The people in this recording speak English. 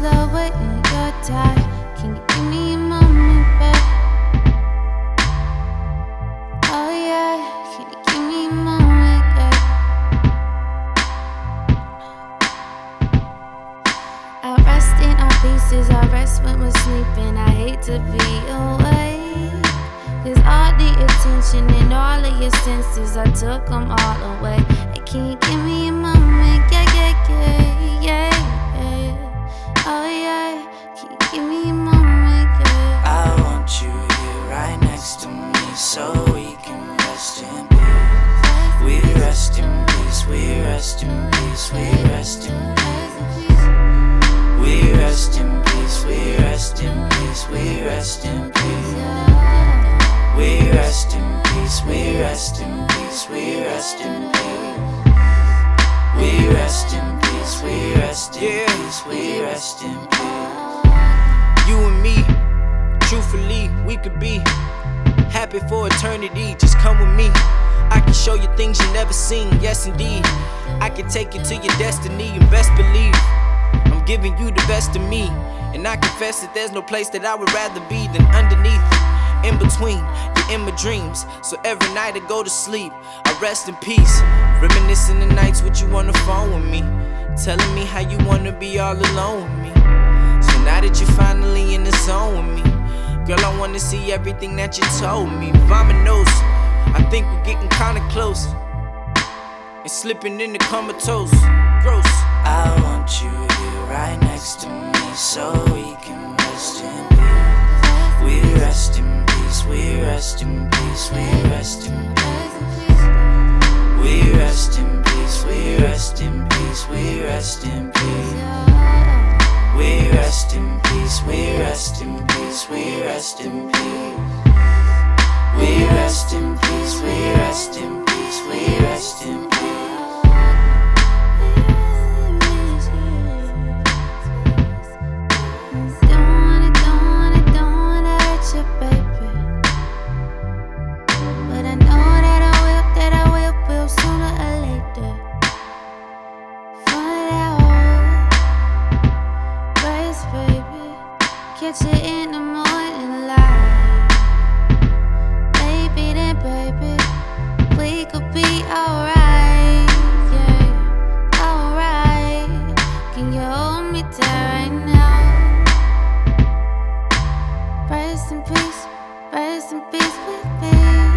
slow it and you're tired. Can you give me a moment, babe? Oh yeah, can you give me a moment, babe? I rest in our pieces, I rest when we're sleeping. I hate to be awake, 'cause all the attention and all of your senses, I took them all away. Hey, can you give me a moment? Yeah, yeah, yeah, yeah, yeah. Oh yeah, can you give me a moment? Yeah. I want you here right next to me so we can rest in peace. We rest in peace, we rest in peace, we rest in peace. We rest in peace, we rest in peace, we rest in peace. We rest in peace, we rest in peace, we rest in peace. We rest in peace, we rest in peace, we rest in peace. You and me, truthfully, we could be happy for eternity. Just come with me. I can show you things you never seen. Yes, indeed. I can take you to your destiny, and best believe I'm giving you the best of me. And I confess that there's no place that I would rather be than underneath. In between, you're in my dreams. So every night I go to sleep, I rest in peace. Reminiscing the nights with you on the phone with me, telling me how you wanna be all alone with me. So now that you're finally in the zone with me, girl, I wanna see everything that you told me. Vominos, I think we're getting kinda close, and slipping in the comatose. Gross. I want you here right next to me so we can rest in peace. We rest in peace, we rest in peace, we rest in peace. We rest in peace, we rest in peace, we rest in peace. We rest in peace, we rest in peace, we rest in peace. We rest in peace, we rest in peace, we rest in peace. Catch it in the morning light, baby, then baby, we could be alright, yeah, alright. Can you hold me tight right now? Rest in peace with me.